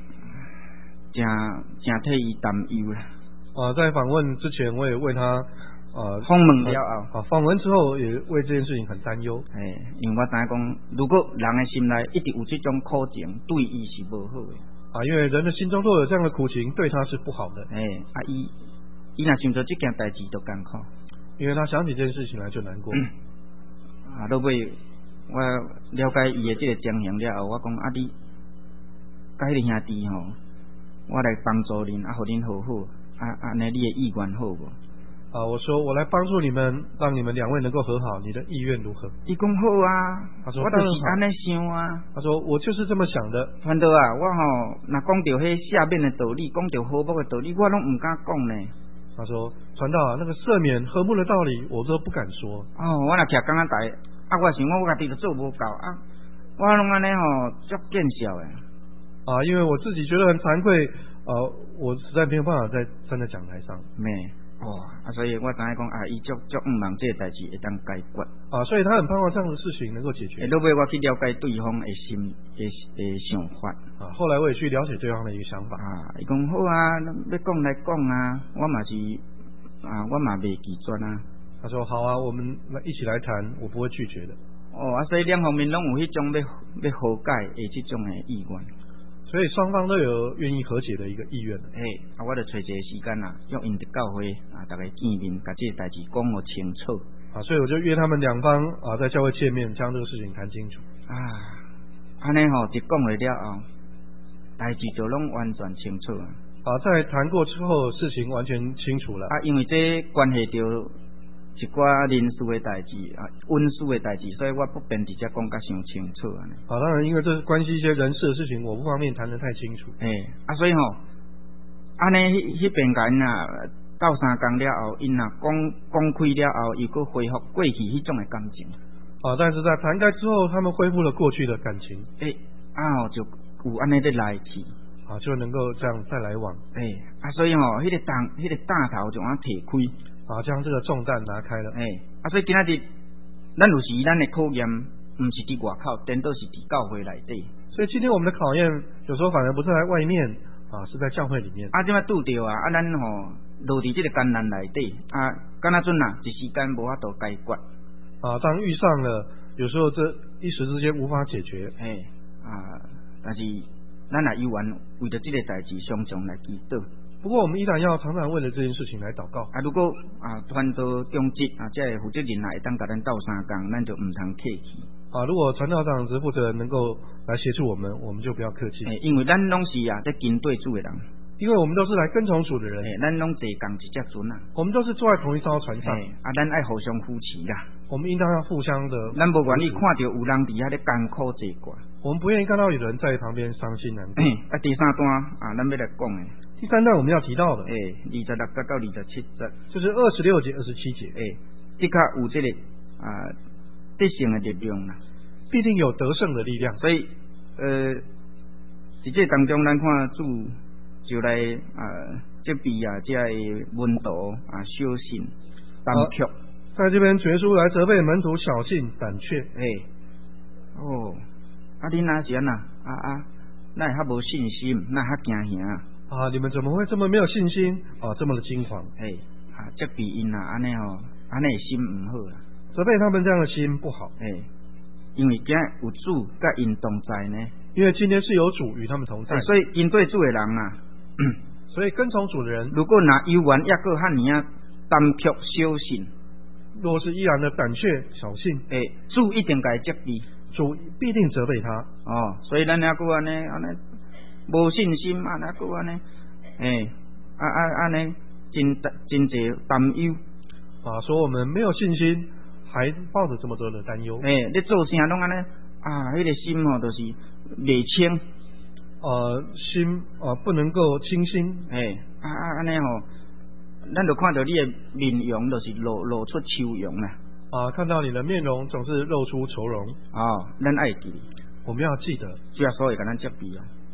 真替伊担忧啦。 在访问之前，我也为他访问了后， 访问之后也为这件事情很担忧。 因为我知影讲，如果人的心内一直有这种苦情，对伊是无好的。 因为人的心中都有这样的苦情，对他是不好的。 伊若想做这件代志就艰苦， 因为他想起这件事情来就难过。 落尾我了解伊的这个情形了后，我讲你甲迄个兄弟吼，我来帮助恁，互恁好好，安尼你的意愿好无？ 我说我来帮助你们，让你们两位能够和好，你的意愿如何？ 伊讲好啊， 他说我就是安尼想啊。 他说我就是这么想的。 传道我若讲到迄下面的道理，讲到和睦的道理，我拢唔敢讲呢。 他说传道那个赦免和睦的道理，我都不敢说。 我若徛讲台，我想我家己都做无够我拢安尼足见笑的。 因为我自己觉得很惭愧，我实在没有办法再站在讲台上。 所以我知影讲伊足毋望这个代志会当解决。 所以他很盼望这样的事情能够解决。 落尾我去了解对方的心的想法。 后来我也去了解对方的一个想法。 伊讲好要讲来讲我嘛是我嘛袂拒绝他说好我们一起来谈，我不会拒绝的。 所以两方面拢有迄种要和解的这种的意愿。 所以双方都有愿意和解的一个意愿。 我就找一个时间约因的教会大家见面，把这个代志讲个清楚。 所以我就约他们两方在教会见面，将这个事情谈清楚。 安尼一讲了后，代志就拢完全清楚在谈过之后，事情完全清楚了。 因为这关系到一寡人事的代志温事的代志，所以我不便直接讲甲伤清楚当然，因为这是关系一些人事的事情，我不方便谈得太清楚。 所以安尼迄边甲因斗3工了后，因讲开了后，又搁恢复过去迄种的感情。 但是在谈开之后，他们恢复了过去的感情。 就有安尼的来去。 就能够这样再来往。 所以迄个担头就安提开。 将这个重担拿开了。 所以今仔日咱有时咱的考验，唔是伫外口，颠倒是伫教会内底。 所以今天我们的考验，有时候反而不是在外面是在教会里面。 即摆拄着咱落伫这个艰难内底敢若阵一时间无法度解决。 当遇上了，有时候这一时之间无法解决。 但是咱也依然为着这个代志常常来祈祷。 不过我们依然要常常为了这件事情来祷告。 如果传道中职这个负责人会当甲咱斗3工，咱就唔通客气。 如果传道长职负责人能够来协助我们就不要客气。 因为咱拢是在跟对主的人。 因为我们都是来跟从主的人。 咱拢坐共一只船我们都是坐在同一艘船上。 咱爱互相扶持啦。 我们应当要互相的。 咱无愿意看到有人伫遐咧艰苦坐过。 我们不愿意看到有人在旁边伤心难过。 第3段咱要来讲的。 第3段我们要提到的 26节到27节， 就是26节、27节。 的确有这个得胜的力量啦， 必定有得胜的力量。 所以在这当中，咱看主就来责备这个门徒小心胆怯。 在这边，主耶稣来责备门徒小心胆怯。 你哪是安那还无信心，那还惊吓你们怎么会这么没有信心这么的惊慌？ 责备因安尼心唔好啦， 责备他们这样的心不好。 因为今有主甲因同在呢。 因为今天是有主与他们同在， 所以跟对主的人所以跟从主的人， 如果犹原抑搁遐尔胆怯小心， 若是依然的胆怯小心， 主一定该责备， 主必定责备他。 所以咱抑搁安尼无信心抑搁安尼，安尼真济担忧说我们没有信心，还抱着这么多的担忧。 你做啥拢安尼迄个心就是袂清。 心不能够清心。 安尼咱就看到你的面容就是露出愁容啦。 看到你的面容总是露出愁容。 咱爱记， 我们要记得， 主耶稣会甲咱责备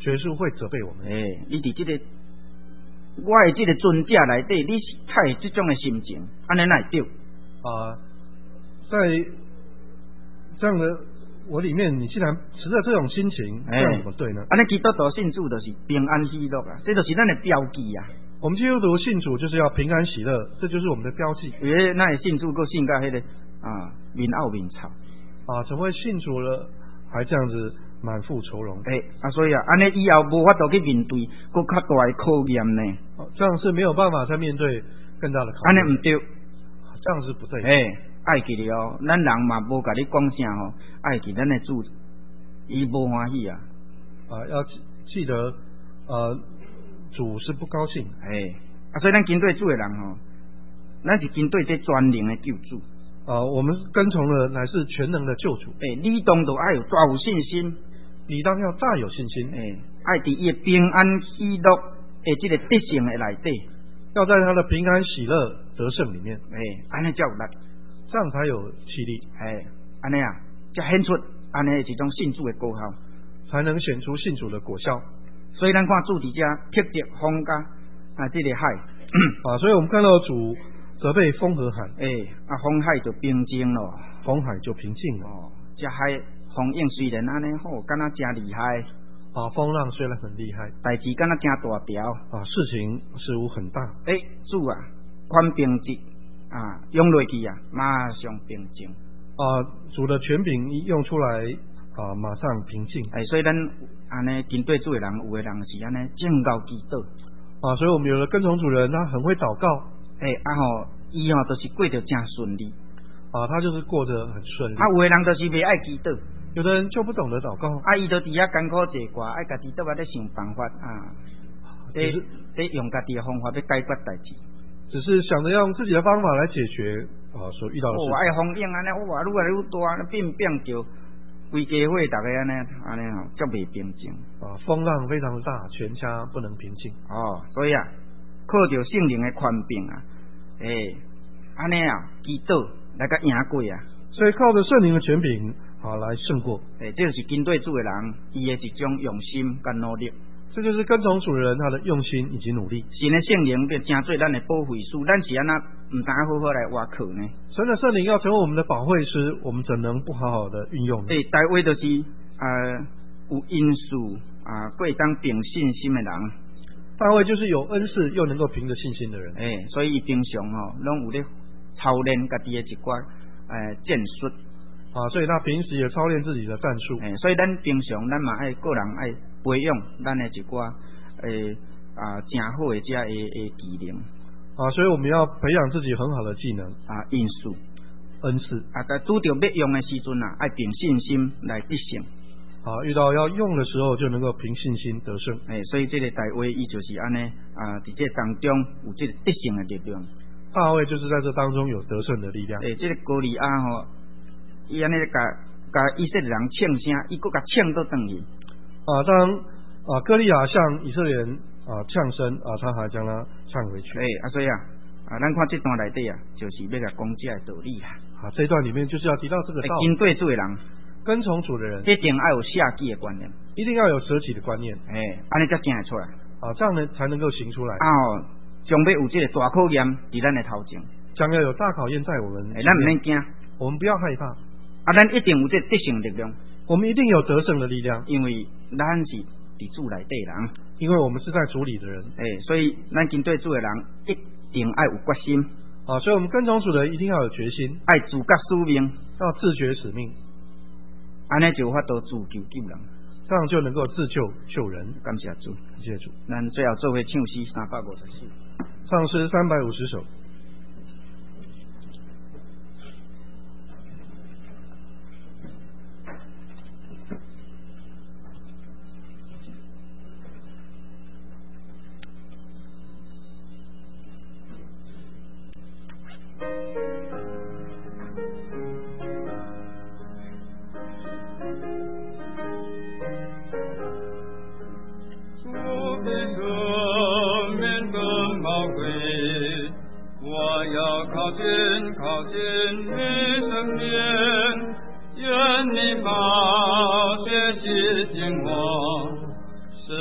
主耶稣会责备我们。 你伫这个我的这个尊者内底，你是太这种的心情，安尼哪会对？ 在这样的我里面，你既然持着这种心情，这样怎么对呢？ 安尼基督徒信主就是平安喜乐啊，这就是咱的标记啊。 我们基督徒信主就是要平安喜乐，这就是我们的标记。 那会信主，够信到迄个面凹面臭怎么会信主了还这样子满腹愁容？ 所以安尼以后无法度去面对更较大的考验呢。 这样是没有办法再面对更大的考验。 安尼唔对， 这样是不对。 爱记哩哦，咱人嘛无甲你讲啥吼，爱记咱的主，伊无欢喜啊。 要记得主是不高兴。 所以咱跟对主的人吼，咱是跟对这全能的救主。 我们跟从的乃是全能的救主。 你当都爱有大有信心， 你当要大有信心。 爱伫伊的平安喜乐的这个德性的内底， 要在他的平安喜乐得胜里面。 安尼才有力， 这样才有气力。 安尼才显出安尼一种信主的果效， 才能显出信主的果效。 所以咱看主伫遮斥责风加这个海所以我们看到主责备风和海， 风海就平静了， 风海就平静了。 这海风影虽然安尼好，敢若真厉害。 风浪虽然很厉害， 代志敢若真大条。 事情事物很大。 主宽平直用落去马上平静。 主的权柄一用出来马上平静。 所以咱安尼跟对主的人，有的人是安尼正高祈祷。 所以我们有的跟从主人，他很会祷告。 伊都是过得真顺利。 他就是过得很顺利。 有的人就是袂爱祈祷， 有的人就不懂得祷告。 伊就伫遐艰苦坐寡，爱家己倒来咧想办法得用家己的方法要解决代志。 只是想着要用自己的方法来解决所遇到的事情。 爱风影安尼，愈来愈大，变着规家伙大家安尼较袂平静。 风浪非常的大，全家不能平静。 所以靠着圣灵的宽柄安尼祈祷来个赢过所以靠着圣灵的权柄来胜过。 这就是跟对主的人伊的一种用心跟努力。 这就是跟从主的人他的用心以及努力。 神的圣灵要成做咱的保惠师，咱是安那唔当好好来挖靠呢？ 神的圣灵要成为我们的保惠师，我们怎能不好好的运用呢？ 大卫就是有因素可以当凭信心的人。 大卫就是有恩赐又能够凭着信心的人。 所以伊平常拢有咧操练家己的一寡战术。 所以他平时也操练自己的战术。 所以咱平常咱嘛爱个人爱培养咱的一寡真好的这的技能。 所以我们要培养自己很好的技能因素恩赐。 在拄着要用的时阵爱凭信心来得胜。 遇到要用的时候就能够凭信心得胜。 所以这个大卫伊就是安尼在这当中有这个得胜的力量。 大卫就是在这当中有得胜的力量。 这个歌利亚伊安尼甲以色列人唱声，伊佫甲唱倒转去。 当歌利亚向以色列人唱声他还将他唱回去。 所以咱看这段内底就是要甲讲这个道理这段里面就是要提到这个道理。 跟对主的人， 跟从主的人， 一定要有舍己的观念， 一定要有舍己的观念。 安尼才行得出来。 这样呢才能够行出来。 将要有这个大考验伫咱的头前， 将要有大考验在我们。 咱唔免惊， 我们不要害怕。 咱一定有这得胜力量， 我们一定有得胜的力量， 因为咱是伫主内底人， 因为我们是在主里的人。 所以咱跟对主的人一定要有决心。 所以我们跟从主的人一定要有决心， 爱自觉使命， 要自觉使命， 安尼就有法度自救救人， 这样就能够自救救人。 感谢主， 感谢主。 咱最后做伙唱诗354， 唱诗350首。 靠近你身边，愿你把血洗净我，使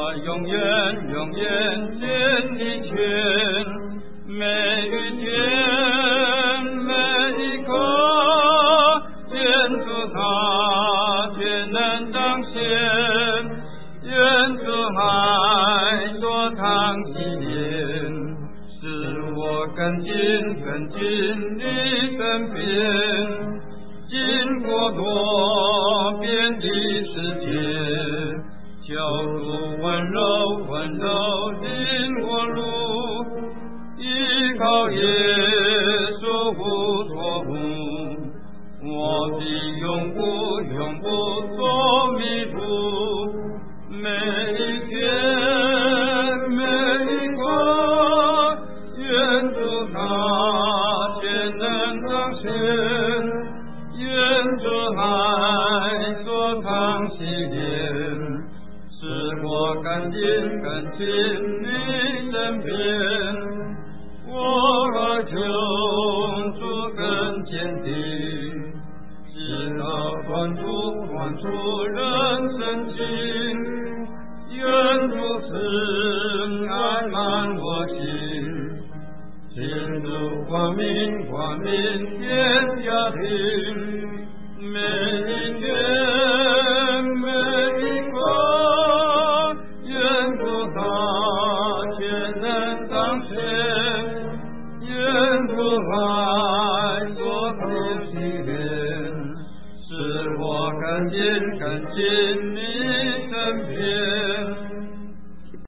我永远永远建立全，每一天每一刻，愿主他全能彰显，愿主爱所藏纪念，使我更近更近你身边。经过多变的世界，救主温柔温柔引我路，依靠耶稣无所不，我的永不永不做迷途，每一天每一刻，愿主他全能彰显。愿主爱所藏纪念，使我更近更近你身边。我和救主更坚定，直到关注人生情。愿主慈爱满我心，进入光明天家庭。每